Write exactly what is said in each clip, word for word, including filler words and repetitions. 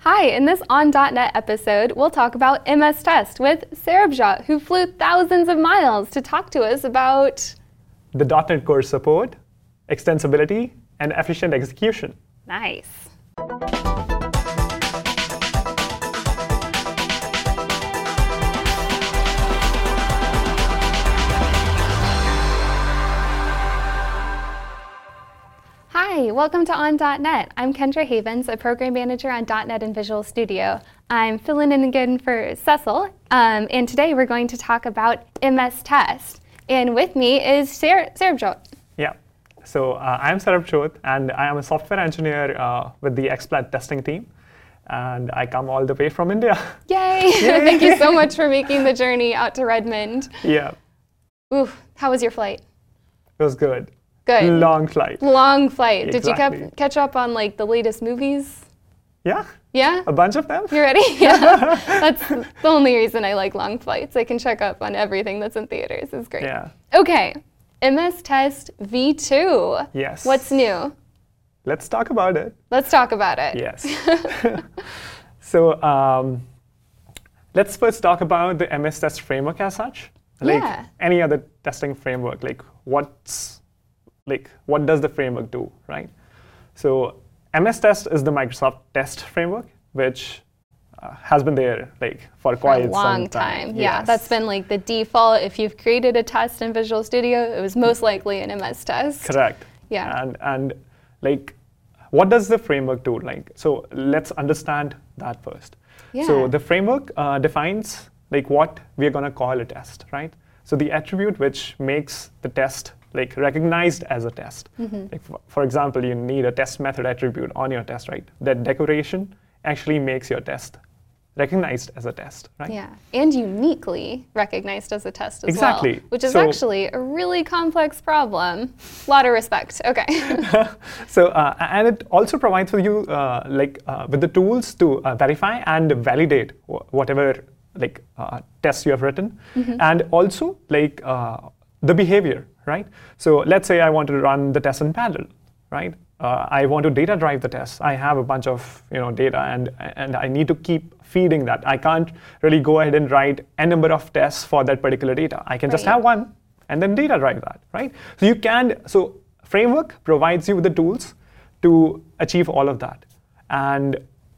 Hi, in this On dot net episode, we'll talk about M S Test with Sarabjot, who flew thousands of miles to talk to us about the dot net Core support, extensibility, and efficient execution. Nice. Hi, welcome to On dot net. I'm Kendra Havens, a program manager on .dot net and Visual Studio. I'm filling in again for Cecil, um, and today we're going to talk about M S Test. And with me is Sar- Sarabjot. Yeah, so uh, I'm Sarabjot, and I am a software engineer uh, with the XPlat testing team, and I come all the way from India. Yay! Yay. Thank you so much for making the journey out to Redmond. Yeah. Ooh, how was your flight? It was good. Good. Long flight. Long flight. Exactly. Did you cap- catch up on like the latest movies? Yeah. Yeah? A bunch of them. You ready? Yeah. That's the only reason I like long flights. I can check up on everything that's in theaters. It's great. Yeah. Okay. M S Test V two. Yes. What's new? Let's talk about it. Let's talk about it. Yes. So um, let's first talk about the M S Test framework as such. Like yeah. any other testing framework, like what's like what does the framework do, right? So M S Test is the Microsoft test framework, which uh, has been there like for quite for a long some time. time. Yeah, Yes. that's been like the default. If you've created a test in Visual Studio, it was most likely an M S Test. Correct. Yeah. And and like, what does the framework do? Like, so let's understand that first. Yeah. So the framework uh, defines like what we're gonna call a test, right? So the attribute which makes the test like recognized as a test. Mm-hmm. Like for, for example, you need a test method attribute on your test, right? That decoration actually makes your test recognized as a test, right? Yeah, and uniquely recognized as a test as exactly. well, which is so, actually a really complex problem. A lot of respect. Okay. So uh, and it also provides for you uh, like uh, with the tools to uh, verify and validate wh- whatever like uh, tests you have written, mm-hmm. and also like uh, the behavior. Right? So let's say I want to run the test in parallel, right? Uh, I want to data drive the test. I have a bunch of you know data, and and I need to keep feeding that. I can't really go ahead and write a number of tests for that particular data. I can right. just have one and then data drive that, right? So you can. So framework provides you with the tools to achieve all of that. And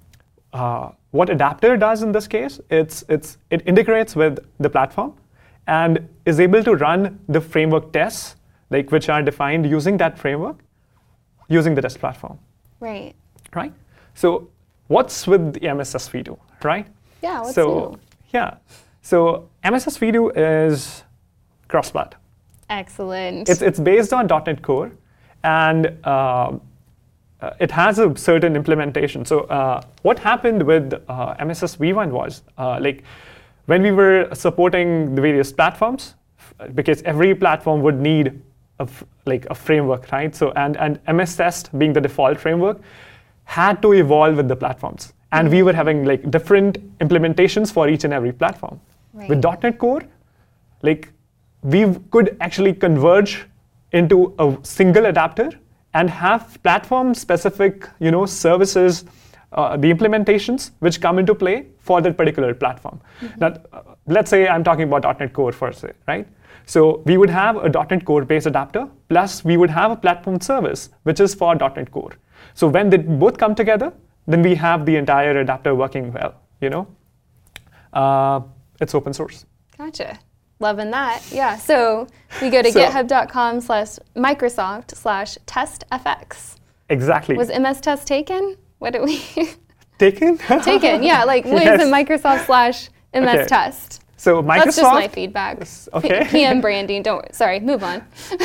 uh, what Adapter does in this case, it's it's it integrates with the platform and is able to run the framework tests, like which are defined using that framework, using the test platform. Right. Right? So what's with the M S Test V two, right? Yeah, what's so, new? Yeah. So M S Test V two is cross-plat. Excellent. It's, it's based on .dot net Core, and uh, uh, it has a certain implementation. So uh, what happened with uh, M S Test V one was, uh, like, when we were supporting the various platforms, because every platform would need a f- like a framework, right? So and and M S Test being the default framework had to evolve with the platforms, and mm-hmm. we were having like different implementations for each and every platform. Right. With .dot net Core, like we could actually converge into a single adapter and have platform-specific, you know, services. Uh, the implementations which come into play for that particular platform. Mm-hmm. Now, uh, let's say I'm talking about .dot net Core first, right? So we would have a .dot net Core-based adapter, plus we would have a platform service, which is for .dot net Core. So when they both come together, then we have the entire adapter working well, you know? Uh, it's open source. Gotcha. Loving that. Yeah, so we go to so, github.com slash Microsoft slash testfx. Exactly. Was M S Test taken? What did we? Taken? Taken, yeah. Like, what yes. is it? Microsoft slash M S okay. Test. So Microsoft. That's just my feedback. Okay. P M branding. Don't. Sorry. Move on.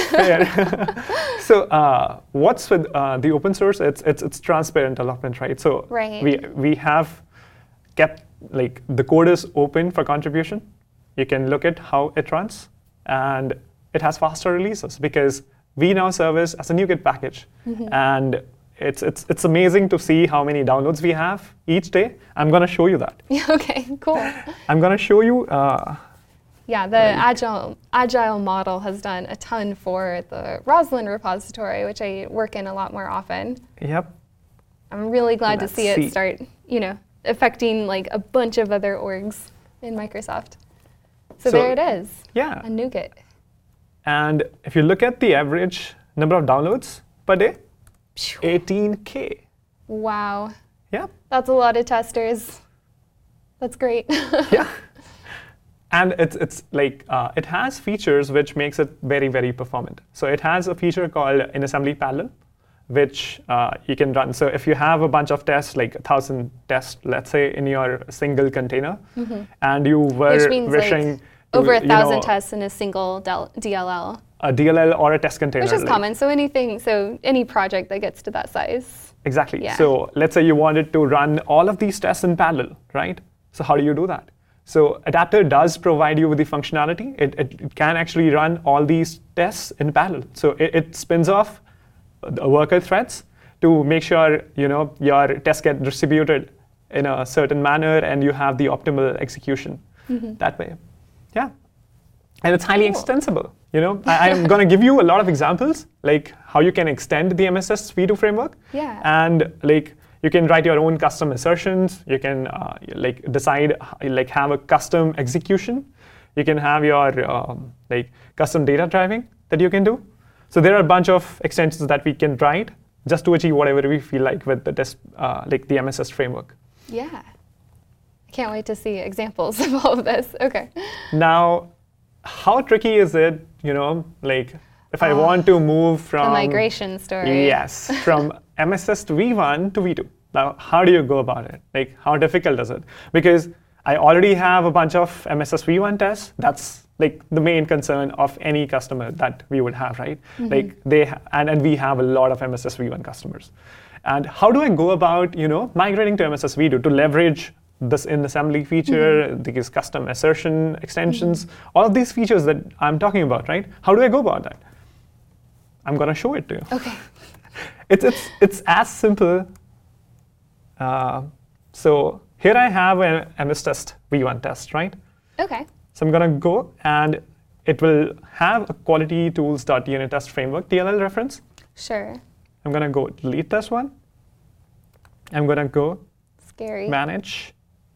So uh, what's with uh, the open source? It's it's it's transparent development, right? So right. we we have kept like the code is open for contribution. You can look at how it runs, and it has faster releases because we now service as a NuGet package, mm-hmm. and It's it's it's amazing to see how many downloads we have each day. I'm gonna show you that. Okay, cool. I'm gonna show you. Uh, yeah, the like agile agile model has done a ton for the Roslyn repository, which I work in a lot more often. Yep. I'm really glad Let's to see, see it start, you know, affecting like a bunch of other orgs in Microsoft. So, So- there it is, Yeah. a NuGet. And if you look at the average number of downloads per day, eighteen K. Wow, Yeah. that's a lot of testers. That's great. Yeah. And it's, it's like, uh, it has features which makes it very, very performant. So it has a feature called in-assembly parallel, which uh, you can run. So if you have a bunch of tests, like a thousand tests, let's say, in your single container, and you were Which means wishing like to, over a you thousand know, tests in a single del- D L L, a D L L or a test container. which is like- common. So anything, so any project that gets to that size. Exactly. Yeah. So let's say you wanted to run all of these tests in parallel, right? So how do you do that? So Adapter does provide you with the functionality. It, it, it can actually run all these tests in parallel. So it, it spins off the worker threads to make sure you know your tests get distributed in a certain manner and you have the optimal execution that way. Yeah. And it's highly Cool. extensible. You know, I, I'm going to give you a lot of examples, like how you can extend the M S S V two framework. Yeah. And like you can write your own custom assertions. You can uh, like decide, like have a custom execution. You can have your um, like custom data driving that you can do. So there are a bunch of extensions that we can write just to achieve whatever we feel like with the test, uh, like the M S S framework. Yeah. I can't wait to see examples of all of this. Okay. Now, how tricky is it, you know, like if I Oh, want to move from The migration story. Yes, from M S S to V one to V two. Now, how do you go about it? Like, how difficult is it? Because I already have a bunch of M S S V one tests. That's like the main concern of any customer that we would have, right? Like they ha- and, and we have a lot of M S S V one customers. And how do I go about, you know, migrating to M S S V two to leverage this in-assembly feature, these custom assertion extensions, all of these features that I'm talking about, right? How do I go about that? I'm going to show it to you. Okay. It's, it's, it's as simple. Uh, so here I have an M S test V one test, right? Okay. So I'm going to go, and it will have a quality tools.unit test framework D L L reference. Sure. I'm going to go delete this one. I'm going to go Scary. manage.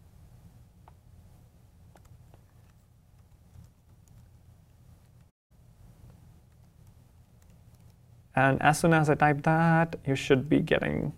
And as soon as I type that, you should be getting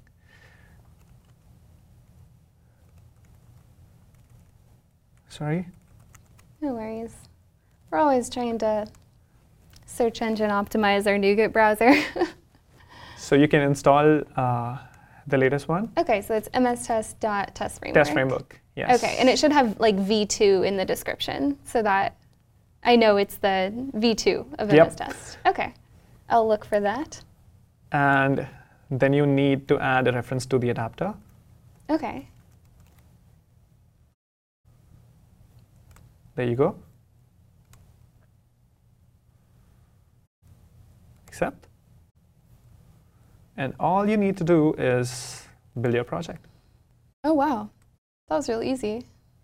sorry. No worries. We're always trying to search engine optimize our NuGet browser. So you can install uh, the latest one. Okay, so it's mstest.test framework. Test framework. Yes. Okay, and it should have like V two in the description so that I know it's the V two of Yep. M S test. Okay, I'll look for that. And then you need to add a reference to the adapter. Okay. There you go. Accept. And all you need to do is build your project. Oh, wow. That was really easy.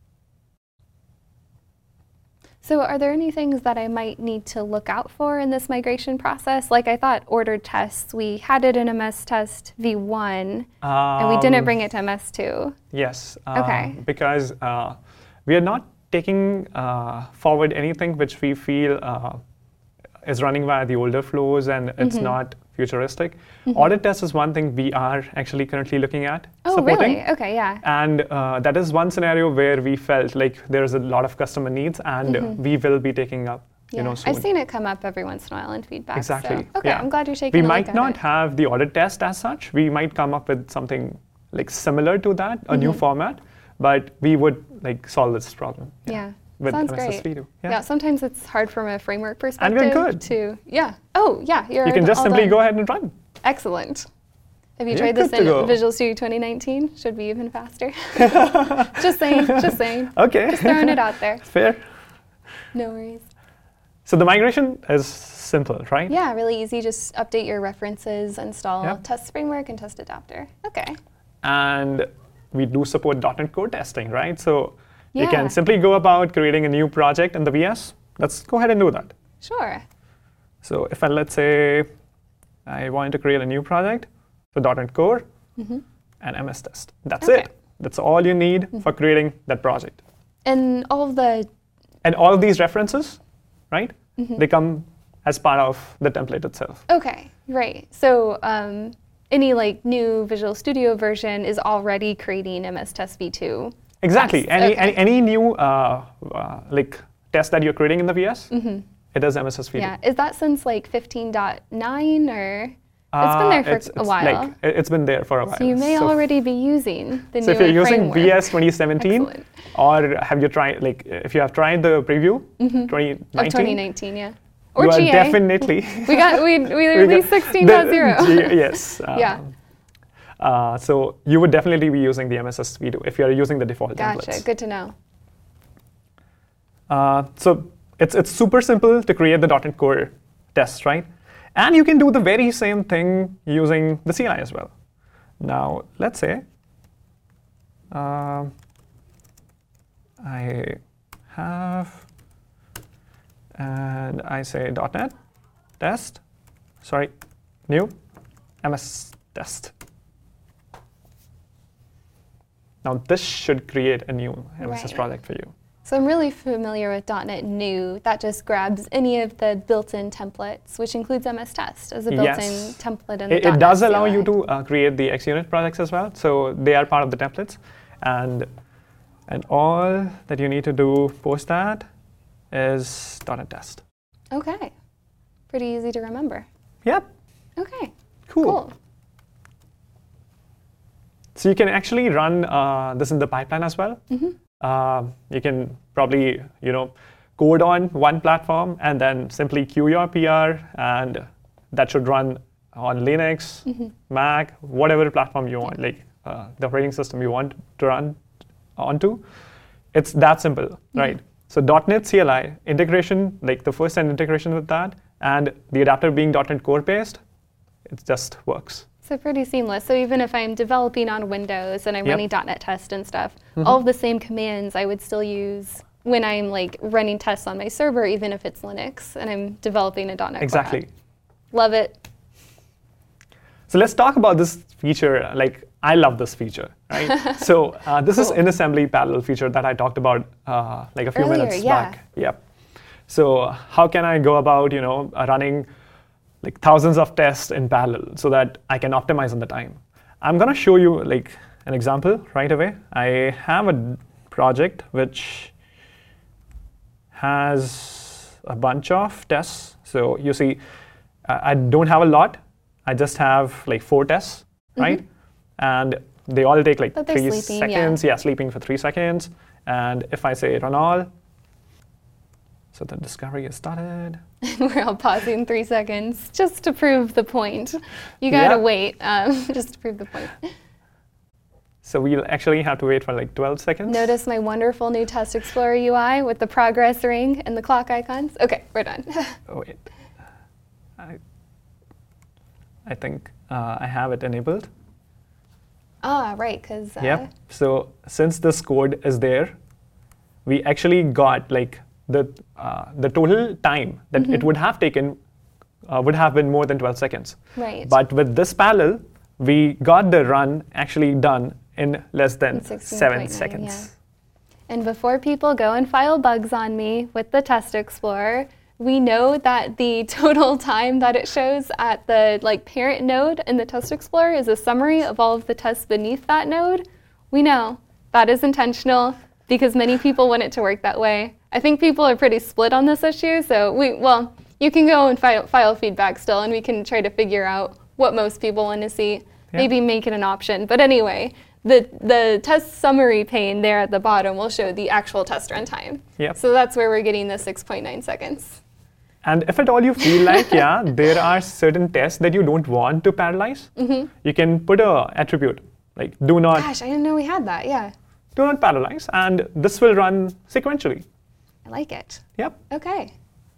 So are there any things that I might need to look out for in this migration process? Like I thought ordered tests, we had it in M S test V one, and we didn't Um, bring it to M S two. Yes. uh, Okay. Because uh, we are not taking uh, forward anything which we feel uh, is running via the older flows and it's not futuristic. Audit test is one thing we are actually currently looking at Oh, supporting. really? Okay, yeah. And uh, that is one scenario where we felt like there's a lot of customer needs, and uh, we will be taking up, you Yeah. know, soon. I've seen it come up every once in a while in feedback. Exactly. So. Okay, yeah. I'm glad you're taking We a look might at not it. have the audit test as such. We might come up with something like similar to that, a new format, but we would like solve this problem. Yeah. With Sounds M S S great. V two. Yeah. Yeah. sometimes it's hard from a framework And perspective. we're good. To yeah. Oh, yeah. You're You can just all simply done. go ahead and run. Excellent. Have you You're tried this good to in go. Visual Studio twenty nineteen? Should be even faster. just saying. Just saying. Okay. Just throwing it out there. Fair. No worries. So the migration is simple, right? Yeah, really easy. Just update your references, install Yep. test framework and test adapter. Okay. And we do support dot NET Core testing, right? So you Yeah. can simply go about creating a new project in the V S. Let's go ahead and do that. Sure. So if I, let's say, I wanted to create a new project for dot NET Core and M S Test. That's Okay. it. That's all you need mm-hmm. for creating that project. And all of the... And all of these references, right? Mm-hmm. They come as part of the template itself. Okay, right. So um, any like new Visual Studio version is already creating M S Test v two. Exactly. Tests. Any, okay. any any new uh, uh, like test that you're creating in the V S, mm-hmm. it does M S Test v two. Yeah. Is that since like fifteen point nine or? It's been there for uh, it's, a it's while. Like, it's been there for a while. So you may so already be using the so new framework. So if you're using V S twenty seventeen, Excellent. or have you tried, like, if you have tried the preview, mm-hmm. twenty nineteen? Of twenty nineteen, yeah. Or you G A. Are definitely. we got, we, we released sixteen point zero. Yes. Um, yeah. Uh, so you would definitely be using the M S Test v two if you're using the default gotcha. templates. Gotcha, good to know. Uh, so it's, it's super simple to create the .dot NET Core tests, right? And you can do the very same thing using the C L I as well. Now, let's say uh, I have, and I say .dot NET test, sorry, new M S test. Now, this should create a new M S test right. project for you. So I'm really familiar with .dot NET New. That just grabs any of the built-in templates, which includes M S Test as a built-in yes. template in the It, .dot NET it does C L I. allow you to uh, create the X Unit projects as well. So they are part of the templates. And, and all that you need to do post that is .dot NET Test. OK. Pretty easy to remember. Yep. OK. Cool. cool. So you can actually run uh, this in the pipeline as well. Mm-hmm. Uh, you can probably, you know, code on one platform and then simply queue your P R, and that should run on Linux, mm-hmm. Mac, whatever platform you want, like uh, the operating system you want to run onto. It's that simple, mm-hmm. right? So .dot NET C L I integration, like the first end integration with that, and the adapter being .dot NET Core based, it just works. So pretty seamless. So even if I'm developing on Windows and I'm yep. running .dot NET Test and stuff, mm-hmm. all of the same commands I would still use when I'm like running tests on my server, even if it's Linux and I'm developing a .dot NET Exactly. Core app. Love it. So let's talk about this feature. Like, I love this feature, right? so uh, this cool. is in-assembly parallel feature that I talked about uh, like a few Earlier, minutes yeah. back. Yep. So how can I go about, you know, running like thousands of tests in parallel so that I can optimize on the time? I'm going to show you like an example right away. I have a project which has a bunch of tests. So you see, uh, I don't have a lot. I just have like four tests, mm-hmm. right? And they all take like three sleeping, seconds. Yeah. yeah, sleeping for three seconds. And if I say run all, so the discovery is started. We're all pausing three seconds just to prove the point. You gotta yep. wait um, just to prove the point. So we'll actually have to wait for like twelve seconds. Notice my wonderful new Test Explorer U I with the progress ring and the clock icons. OK, we're done. oh, wait. I, I think uh, I have it enabled. Ah, right, because... Uh, yep. So since this code is there, we actually got like the uh, the total time that mm-hmm. it would have taken uh, would have been more than twelve seconds. Right. But with this parallel, we got the run actually done in less than seven seconds. Yeah. And before people go and file bugs on me with the Test Explorer, we know that the total time that it shows at the like parent node in the Test Explorer is a summary of all of the tests beneath that node. We know that is intentional because many people want it to work that way. I think people are pretty split on this issue, so we, well, you can go and file, file feedback still, and we can try to figure out what most people want to see, yeah. maybe make it an option. But anyway, the, the test summary pane there at the bottom will show the actual test runtime. Yep. So that's where we're getting the six point nine seconds. And if at all you feel like, yeah, there are certain tests that you don't want to parallelize, mm-hmm. you can put a attribute, like do not. Gosh, I didn't know we had that, yeah. Do not parallelize, and this will run sequentially. I like it. Yep. OK.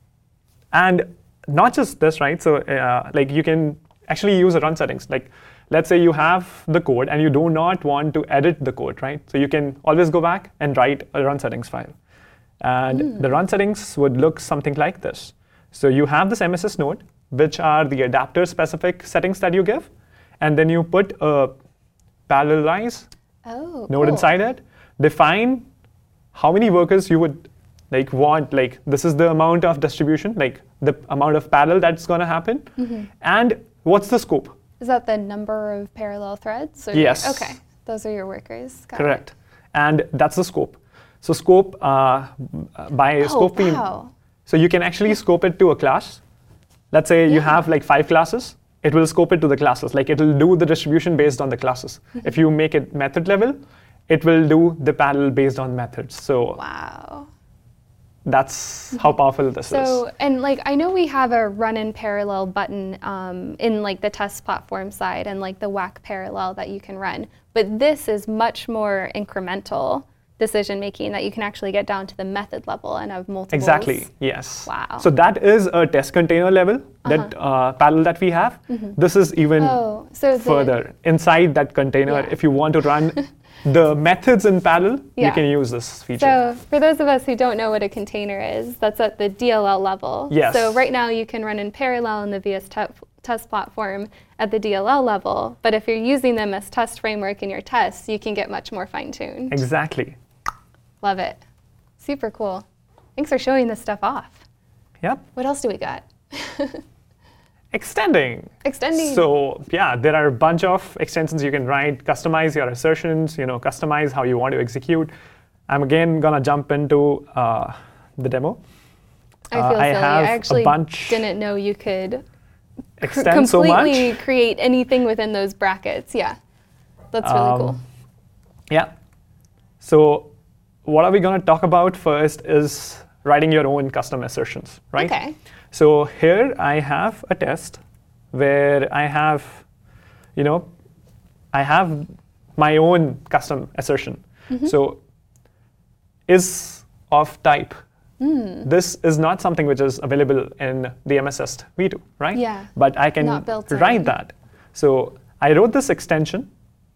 And not just this, right? So uh, like you can actually use the run settings. Like let's say you have the code and you do not want to edit the code, right? So you can always go back and write a run settings file. And mm. the run settings would look something like this. So you have this M S S node, which are the adapter specific settings that you give. And then you put a parallelize Oh, node cool. inside it, define how many workers you would like want, like this is the amount of distribution, like the amount of parallel that's going to happen, mm-hmm. and what's the scope. Is that the number of parallel threads? Or Yes. Okay, those are your workers. Got Correct. It. And that's the scope. So scope, uh, by oh, scope, we, wow. so you can actually scope it to a class. Let's say yeah. you have like five classes. It will scope it to the classes. Like it will do the distribution based on the classes. Mm-hmm. If you make it method level, it will do the parallel based on methods. So wow. That's how powerful this so, is. So, and like, I know we have a run in parallel button um, in like the test platform side and like the W A C parallel that you can run, but this is much more incremental decision making that you can actually get down to the method level and have multiple. Exactly, yes. Wow. So that is a test container level, uh-huh. that uh, parallel that we have. Mm-hmm. This is even oh, so further. Inside that container, yeah. if you want to run the methods in parallel, yeah. you can use this feature. So for those of us who don't know what a container is, that's at the D L L level. Yes. So right now you can run in parallel in the V S te- test platform at the D L L level, but if you're using them as test framework in your tests, you can get much more fine-tuned. Exactly. Love it. Super cool. Thanks for showing this stuff off. Yep. What else do we got? Extending. Extending. So yeah, there are a bunch of extensions you can write, customize your assertions, you know, customize how you want to execute. I'm again gonna jump into uh, the demo. I feel uh, silly. I, have I actually a bunch didn't know you could extend cr- completely so much. create anything within those brackets. Yeah, that's really um, cool. Yeah. So what are we gonna talk about first is writing your own custom assertions, right? Okay. So here I have a test where I have, you know, I have my own custom assertion. Mm-hmm. So is of type. Mm. This is not something which is available in the M S S v two, right? Yeah. But I can write in. that. So I wrote this extension.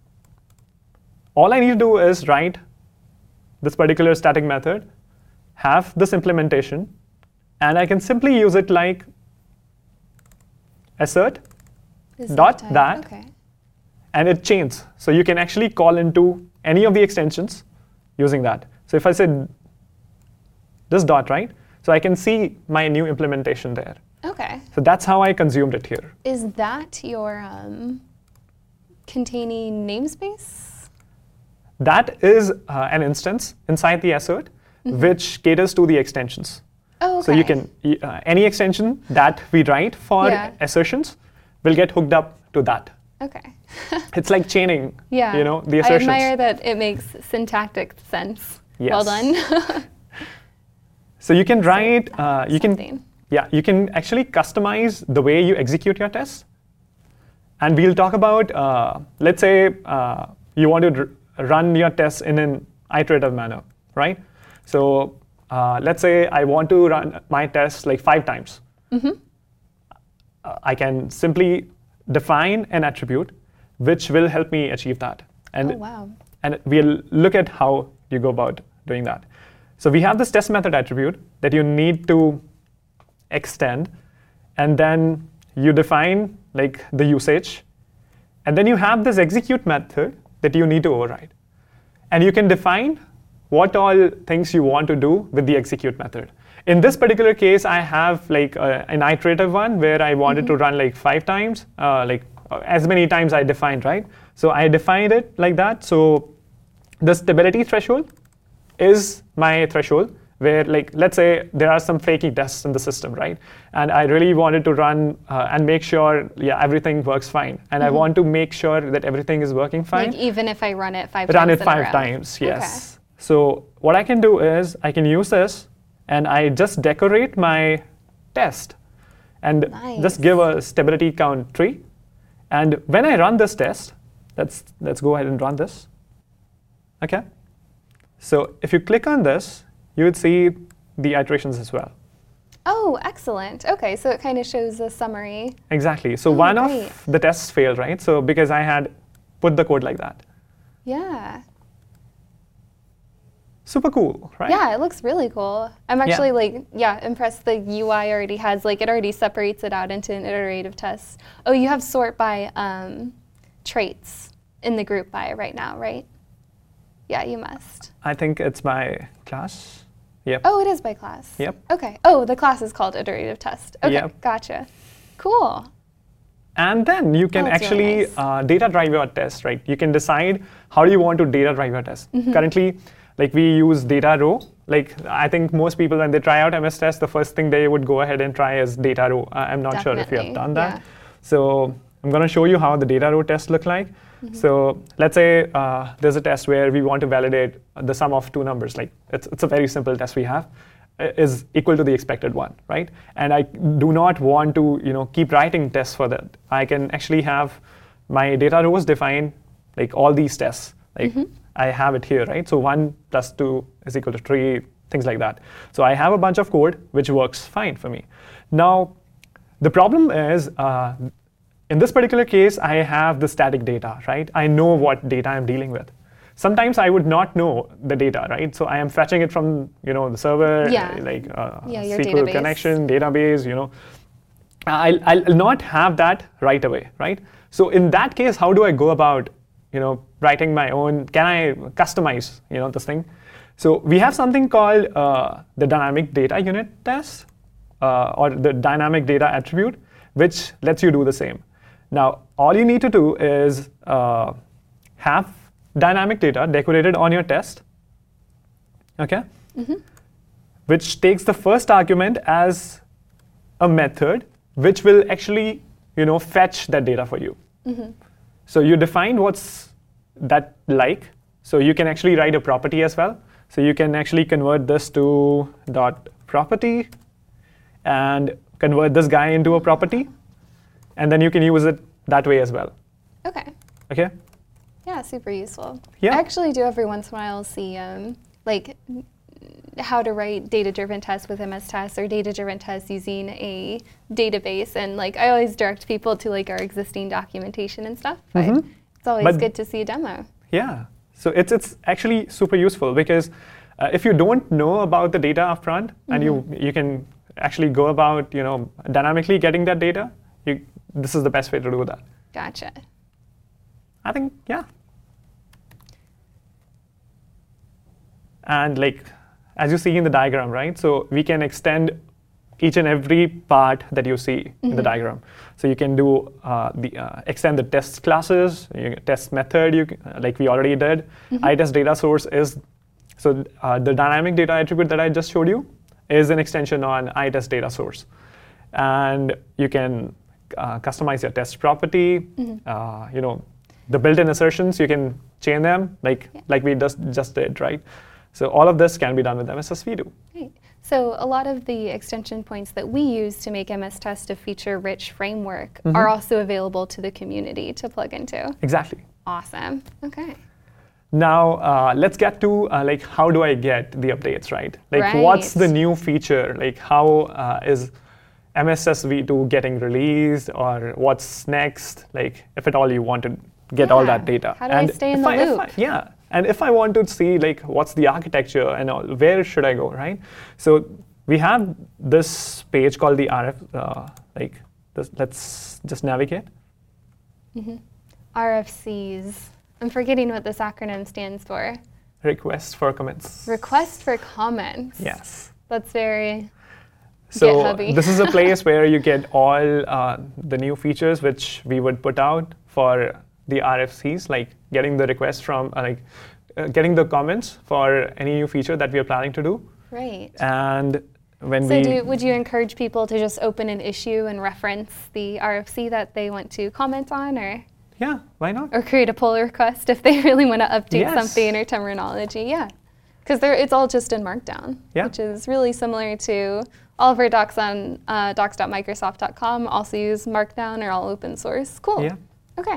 All I need to do is write this particular static method, have this implementation, and I can simply use it like assert Is dot that, that, okay. and it chains. So you can actually call into any of the extensions using that. So if I said this dot, right? So I can see my new implementation there. Okay. So that's how I consumed it here. Is that your um, containing namespace? That is uh, an instance inside the assert, mm-hmm. which caters to the extensions. Oh, okay. So you can, uh, any extension that we write for yeah. assertions will get hooked up to that. Okay. It's like chaining, yeah. you know, the assertions. I admire that it makes syntactic sense. Yes. Well done. So you can write, uh, you Something. can, yeah, you can actually customize the way you execute your tests. And we'll talk about, uh, let's say uh, you want to r- run your tests in an iterative manner, right? So uh, let's say I want to run my tests like five times. Mm-hmm. Uh, I can simply define an attribute which will help me achieve that. And, oh, wow. and we'll look at how you go about doing that. So we have this test method attribute that you need to extend, and then you define like the usage, and then you have this execute method that you need to override. And you can define what all things you want to do with the execute method. In this particular case, I have like a, an iterative one where I wanted mm-hmm. to run like five times, uh, like uh, as many times I defined, right? So I defined it like that. So the stability threshold is my threshold where, like, let's say there are some fakey tests in the system, right? And I really wanted to run uh, and make sure, yeah, everything works fine. And mm-hmm. I want to make sure that everything is working fine. Like even if I run it five run times it five in a row. times, yes. Okay. So what I can do is I can use this and I just decorate my test and nice. just give a stability count tree. And when I run this test, let's, let's go ahead and run this. Okay. So if you click on this, you would see the iterations as well. Oh, excellent. Okay, so it kind of shows a summary. Exactly. So oh, one great. of the tests failed, right? So because I had put the code like that. Yeah. Super cool, right? Yeah, it looks really cool. I'm actually yeah. like, yeah, impressed the U I already has, like it already separates it out into an iterative test. Oh, you have sort by um, traits in the group by right now, right? Yeah, you must. I think it's by class. Yep. Oh, it is by class. Yep. Okay. Oh, the class is called iterative test. Okay, Yep. gotcha. Cool. And then you can Oh, that's actually really nice. uh, data drive your test, right? You can decide how do you want to data drive your test. Mm-hmm. Currently, like we use data row. Like I think most people when they try out M S Test, the first thing they would go ahead and try is data row. Uh, I'm not sure if you have Definitely, done that. yeah. So I'm going to show you how the data row tests look like. Mm-hmm. So let's say uh, there's a test where we want to validate the sum of two numbers. Like it's, it's a very simple test we have, uh, is equal to the expected one, right? And I do not want to, you know, keep writing tests for that. I can actually have my data rows define like all these tests. Like Mm-hmm. I have it here, right? So one plus two is equal to three, things like that. So I have a bunch of code which works fine for me. Now, the problem is, uh, in this particular case, I have the static data, right? I know what data I'm dealing with. Sometimes I would not know the data, right? So I am fetching it from, you know, the server, Yeah. uh, like uh, Yeah, your S Q L database. connection, database, you know. I'll, I'll not have that right away, right? So in that case, how do I go about, you know, writing my own? Can I customize, you know, this thing? So we have something called uh, the dynamic data unit test, uh, or the dynamic data attribute, which lets you do the same. Now, all you need to do is uh, have dynamic data decorated on your test, okay? Mm-hmm. Which takes the first argument as a method, which will actually, you know, fetch that data for you. Mm-hmm. So you define what's that like. So you can actually write a property as well. So you can actually convert this to dot property and convert this guy into a property. And then you can use it that way as well. Okay. Okay? Yeah, super useful. Yeah. I actually do every once in a while see um, like n- how to write data-driven tests with M S Tests or data-driven tests using a database, and like I always direct people to like our existing documentation and stuff. But Mhm. it's always But- good to see a demo. Yeah. So it's it's actually super useful because uh, if you don't know about the data upfront, mm-hmm. and you you can actually go about, you know, dynamically getting that data, you, this is the best way to do that. Gotcha. I think, yeah. And like, as you see in the diagram, right? So we can extend each and every part that you see mm-hmm. in the diagram. So you can do uh, the uh, extend the test classes, you, test method, you can, like we already did. Mm-hmm. iTest data source is, so uh, the dynamic data attribute that I just showed you is an extension on iTest data source. And you can uh, customize your test property, mm-hmm. uh, you know, the built-in assertions, you can chain them like, yeah. like we just, just did, right? So all of this can be done with M S S V two. Right. So a lot of the extension points that we use to make M S Test a feature-rich framework mm-hmm. are also available to the community to plug into. Exactly. Awesome. Okay. Now uh, let's get to uh, like how do I get the updates, right? Like right. what's the new feature? Like how uh, is M S S V two getting released, or what's next? Like if at all you want to get yeah. all that data. How do and I stay in if the I, loop? If I, yeah. And if I want to see like what's the architecture and all, where should I go, right? So we have this page called the R F, uh, like this, let's just navigate. Mm-hmm. R F Cs. I'm forgetting what this acronym stands for. Request for comments. Request for comments. Yes. That's very So GitHub-y. this is a place where you get all uh, the new features which we would put out for the R F Cs, like getting the requests from, uh, like uh, getting the comments for any new feature that we are planning to do. Right. And when so we do, would you encourage people to just open an issue and reference the R F C that they want to comment on, or? Yeah, why not? Or create a pull request if they really want to update Yes. something or terminology, yeah. Because it's all just in Markdown, yeah. which is really similar to all of our docs on uh, docs dot microsoft dot com also use Markdown, or all open source. Cool. Yeah. Okay.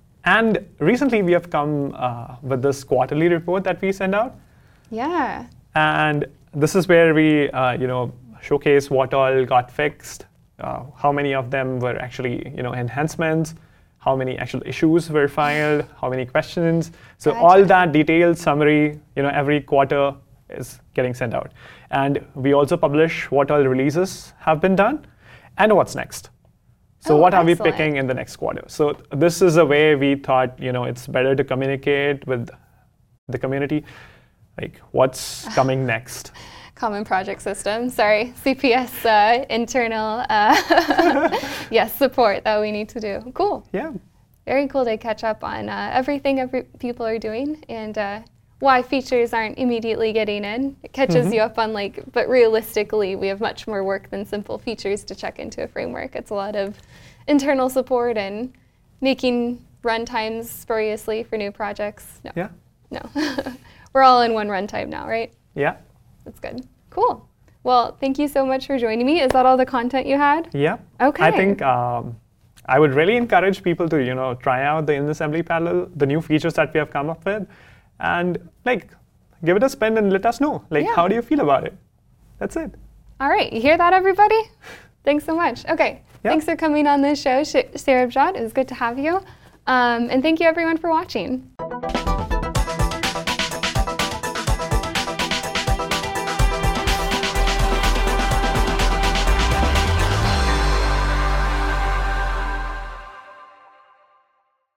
And recently we have come uh, with this quarterly report that we send out. Yeah. And this is where we, uh, you know, showcase what all got fixed, uh, how many of them were actually, you know, enhancements, how many actual issues were filed, how many questions. So Gotcha. all that detailed summary, you know, every quarter is getting sent out. And we also publish what all releases have been done and what's next. So Oh, what are we excellent. picking in the next quarter? So this is a way we thought, you know, it's better to communicate with the community, like what's coming next? Common project system. Sorry, C P S uh, internal uh, yes support that we need to do. Cool. Yeah. Very cool to catch up on uh, everything every people are doing and uh, why features aren't immediately getting in. It catches mm-hmm. you up on like, but realistically, we have much more work than simple features to check into a framework. It's a lot of internal support and making runtimes spuriously for new projects. No. Yeah. No. We're all in one runtime now, right? Yeah. That's good. Cool. Well, thank you so much for joining me. Is that all the content you had? Yeah. Okay. I think um, I would really encourage people to, you know, try out the in-assembly parallel, the new features that we have come up with, and like give it a spin and let us know. Like, yeah. how do you feel about it? That's it. All right. You hear that, everybody? Thanks so much. Okay. Yeah. Thanks for coming on this show, Sarabjot. It was good to have you. Um, and thank you, everyone, for watching.